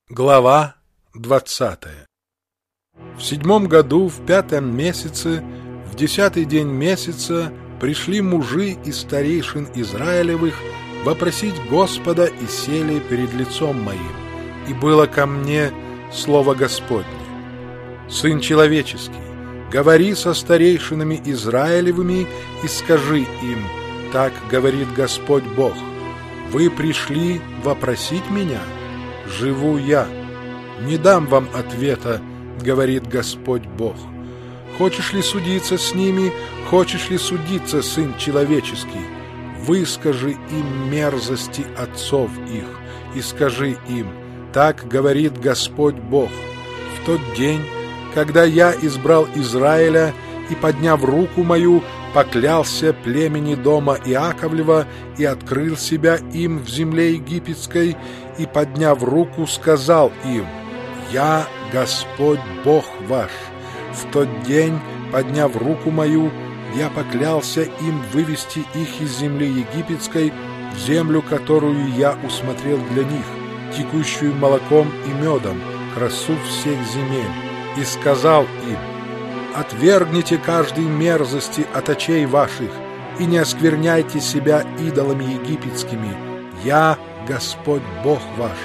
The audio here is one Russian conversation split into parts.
Глава 20. В 7 году, в 5 месяце, в 10 день месяца пришли мужи из старейшин Израилевых вопросить Господа и сели перед лицом моим. И было ко мне слово Господне: «Сын человеческий, говори со старейшинами Израилевыми и скажи им: так говорит Господь Бог, вы пришли вопросить меня? Живу я, не дам вам ответа, говорит Господь Бог. Хочешь ли судиться с ними, хочешь ли судиться, сын человеческий? Выскажи им мерзости отцов их и скажи им: так говорит Господь Бог. В тот день, когда я избрал Израиля и, подняв руку мою, поклялся племени дома Иаковлева и открыл себя им в земле египетской, и, подняв руку, сказал им: «Я Господь Бог ваш». В тот день, подняв руку мою, я поклялся им вывести их из земли египетской в землю, которую я усмотрел для них, текущую молоком и медом, красу всех земель, и сказал им: «Отвергните каждой мерзости от очей ваших и не оскверняйте себя идолами египетскими. Я Господь Бог ваш».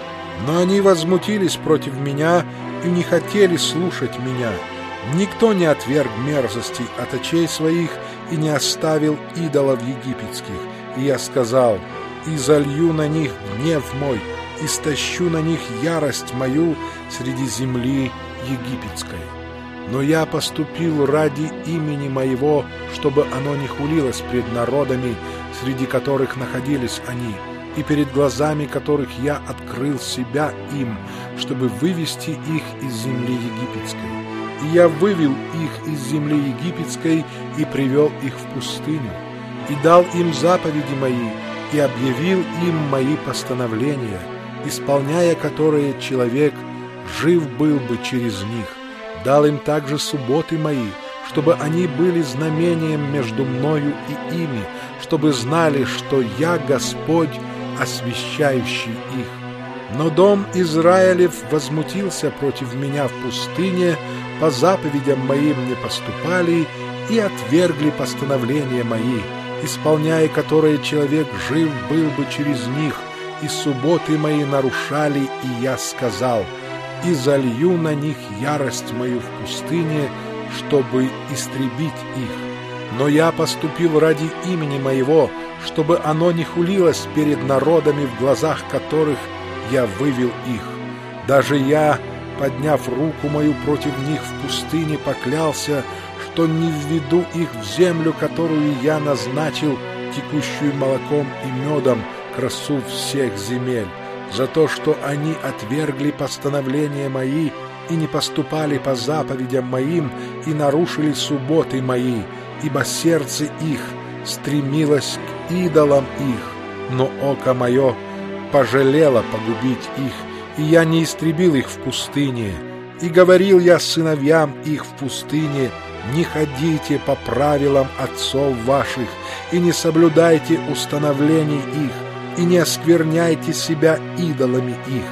Но они возмутились против меня и не хотели слушать меня. Никто не отверг мерзости от очей своих и не оставил идолов египетских. И я сказал: «И залью на них гнев мой, и стащу на них ярость мою среди земли египетской». Но я поступил ради имени моего, чтобы оно не хулилось пред народами, среди которых находились они, и перед глазами которых я открыл себя им, чтобы вывести их из земли египетской. И я вывел их из земли египетской и привел их в пустыню, и дал им заповеди мои, и объявил им мои постановления, исполняя которые человек жив был бы через них. Дал им также субботы мои, чтобы они были знамением между мною и ими, чтобы знали, что я Господь, освящающий их. Но дом Израилев возмутился против меня в пустыне, по заповедям моим не поступали и отвергли постановления мои, исполняя которые человек жив был бы через них, и субботы мои нарушали, и я сказал: «И залью на них ярость мою в пустыне, чтобы истребить их». Но я поступил ради имени моего, чтобы оно не хулилось перед народами, в глазах которых я вывел их. Даже я, подняв руку мою против них в пустыне, поклялся, что не введу их в землю, которую я назначил, текущую молоком и медом, красу всех земель, за то, что они отвергли постановления мои и не поступали по заповедям моим и нарушили субботы мои, ибо сердце их стремилось к идолам их, но око мое пожалело погубить их, и я не истребил их в пустыне. И говорил я сыновьям их в пустыне: не ходите по правилам отцов ваших и не соблюдайте установлений их, и не оскверняйте себя идолами их.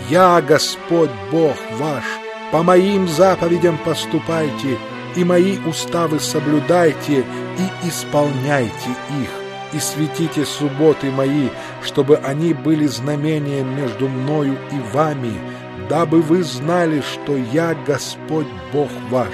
Я Господь Бог ваш, по моим заповедям поступайте, и мои уставы соблюдайте и исполняйте их, и светите субботы мои, чтобы они были знамением между мною и вами, дабы вы знали, что я Господь Бог ваш».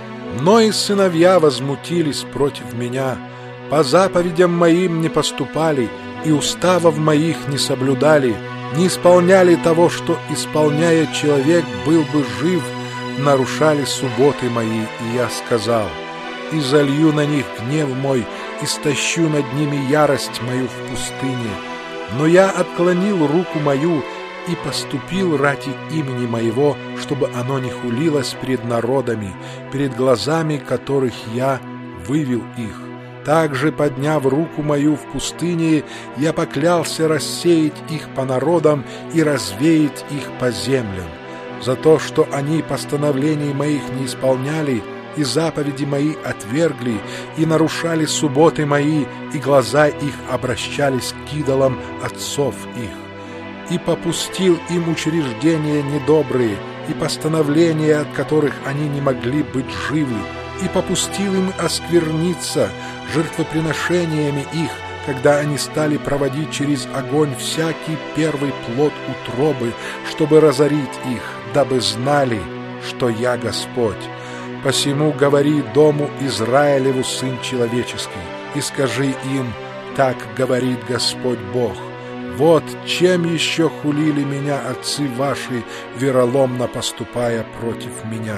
Но и сыновья возмутились против меня, по заповедям моим не поступали, и уставов моих не соблюдали, не исполняли того, что, исполняя, человек был бы жив, нарушали субботы мои, и я сказал: «И залью на них гнев мой, и стащу над ними ярость мою в пустыне». Но я отклонил руку мою и поступил ради имени моего, чтобы оно не хулилось перед народами, перед глазами которых я вывел их. Также, подняв руку мою в пустыне, я поклялся рассеять их по народам и развеять их по землям. За то, что они постановлений моих не исполняли, и заповеди мои отвергли, и нарушали субботы мои, и глаза их обращались к идолам отцов их. и попустил им учреждения недобрые, и постановления, от которых они не могли быть живы, и попустил им оскверниться жертвоприношениями их, когда они стали проводить через огонь всякий первый плод утробы, чтобы разорить их, дабы знали, что я Господь. Посему говори дому Израилеву, сын человеческий, и скажи им: так говорит Господь Бог. Вот чем еще хулили меня отцы ваши, вероломно поступая против меня.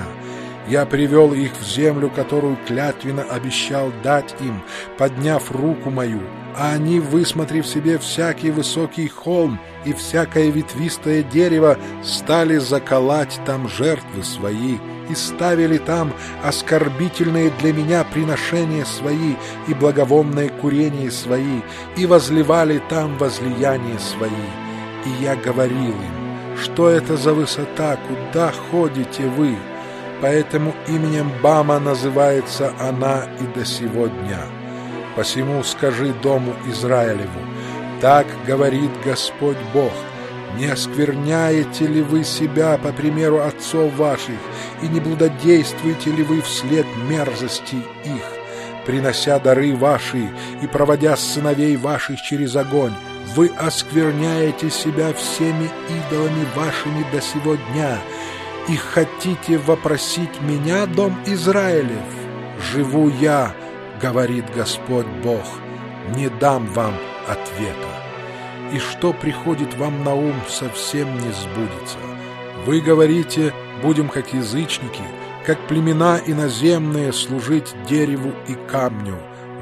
Я привел их в землю, которую клятвенно обещал дать им, подняв руку мою, а они, высмотрев себе всякий высокий холм и всякое ветвистое дерево, стали заколоть там жертвы свои, и ставили там оскорбительные для меня приношения свои и благовонные курения свои, и возливали там возлияния свои. И я говорил им: что это за высота, куда ходите вы? Поэтому именем Бама называется она и до сего дня. Посему скажи дому Израилеву: так говорит Господь Бог: не оскверняете ли вы себя по примеру отцов ваших, и не блудодействуете ли вы вслед мерзости их, принося дары ваши и проводя сыновей ваших через огонь? Вы оскверняете себя всеми идолами вашими до сего дня, и хотите вопросить меня, дом Израилев? Живу я, говорит Господь Бог, не дам вам ответа. И что приходит вам на ум, совсем не сбудется. Вы говорите: будем как язычники, как племена иноземные, служить дереву и камню.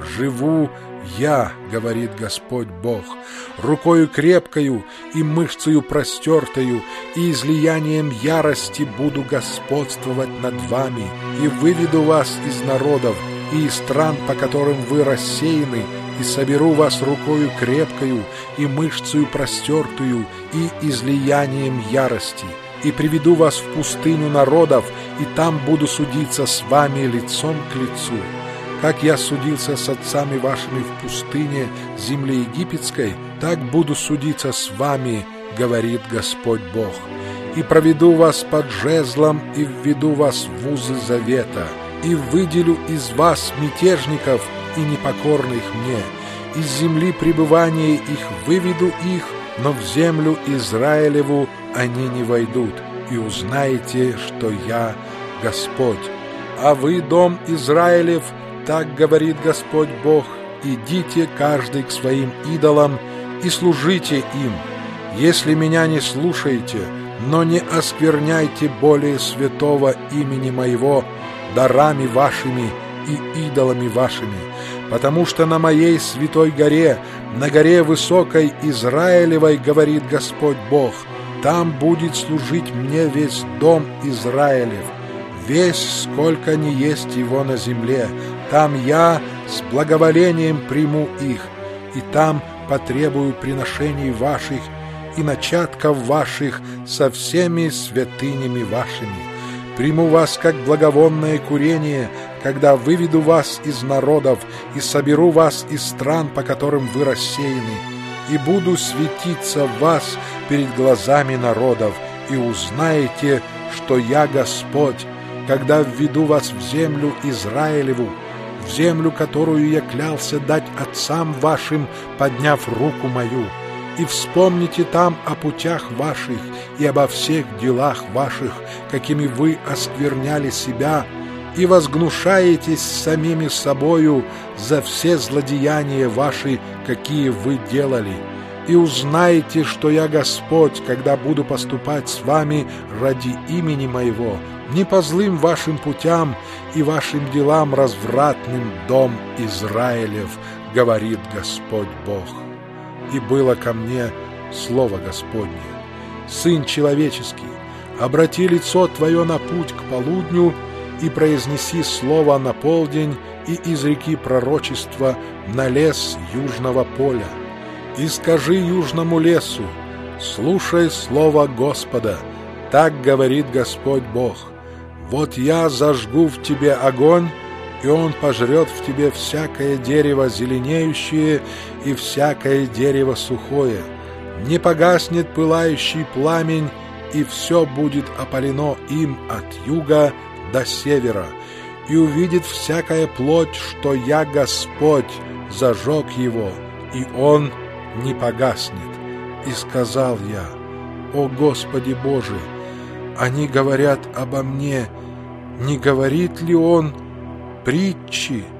Живу я, говорит Господь Бог, рукою крепкою и мышцею простертою, и излиянием ярости буду господствовать над вами, и выведу вас из народов и из стран, по которым вы рассеяны, и соберу вас рукою крепкою и мышцею простертую и излиянием ярости, и приведу вас в пустыню народов, и там буду судиться с вами лицом к лицу. Как я судился с отцами вашими в пустыне земли египетской, так буду судиться с вами, говорит Господь Бог. И проведу вас под жезлом, и введу вас в узы завета, и выделю из вас мятежников и непокорных мне. Из земли пребывания их выведу их, но в землю Израилеву они не войдут, и узнаете, что я Господь. А вы, дом Израилев, так говорит Господь Бог: идите каждый к своим идолам и служите им. Если меня не слушаете, но не оскверняйте более святого имени моего дарами вашими и идолами вашими, потому что на моей святой горе, на горе высокой Израилевой, говорит Господь Бог, там будет служить мне весь дом Израилев, весь, сколько ни есть его на земле. Там я с благоволением приму их, и там потребую приношений ваших и начатков ваших со всеми святынями вашими. Приму вас как благовонное курение, когда выведу вас из народов и соберу вас из стран, по которым вы рассеяны, и буду светиться в вас перед глазами народов, и узнаете, что я Господь, когда введу вас в землю Израилеву, в землю, которую я клялся дать отцам вашим, подняв руку мою. И вспомните там о путях ваших и обо всех делах ваших, какими вы оскверняли себя, и возгнушаетесь самими собою за все злодеяния ваши, какие вы делали. И узнаете, что я Господь, когда буду поступать с вами ради имени моего, не по злым вашим путям и вашим делам развратным, дом Израилев, говорит Господь Бог. И было ко мне слово Господне: Сын человеческий, обрати лицо твое на путь к полудню и произнеси слово на полдень, и изреки пророчество на лес южного поля. И скажи южному лесу: слушай слово Господа, так говорит Господь Бог. Вот я зажгу в тебе огонь, и он пожрет в тебе всякое дерево зеленеющее и всякое дерево сухое. не погаснет пылающий пламень, и все будет опалено им от юга до севера, и увидит всякая плоть, что я, Господь, зажег его, и он не погаснет. И сказал я: О Господи Боже, они говорят обо мне, не говорит ли он притчи?